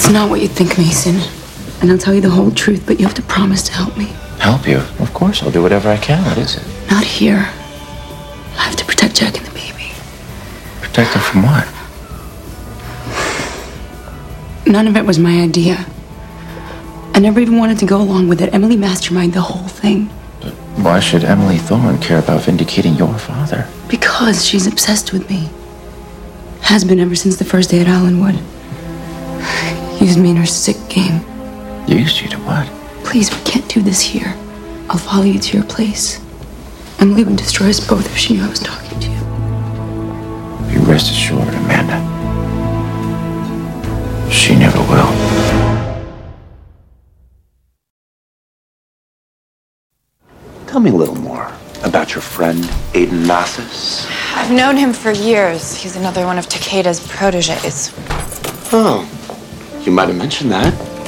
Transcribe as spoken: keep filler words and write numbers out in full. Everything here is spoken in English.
It's not what you think, Mason. And I'll tell you the whole truth, but you have to promise to help me. Help you? Of course, I'll do whatever I can. What is it? Not here. I have to protect Jack and the baby. Protect him from what? None of it was my idea. I never even wanted to go along with it. Emily masterminded the whole thing. But why should Emily Thorne care about vindicating your father? Because she's obsessed with me. Has been ever since the first day at Allenwood. Used me in her sick game. Used you to what? Please, we can't do this here. I'll follow you to your place. Emily would destroy us both if she knew I was talking to you. You rest assured, Amanda. She never will. Tell me a little more about your friend, Aiden Massis. I've known him for years. He's another one of Takeda's proteges. Oh, you might have mentioned that.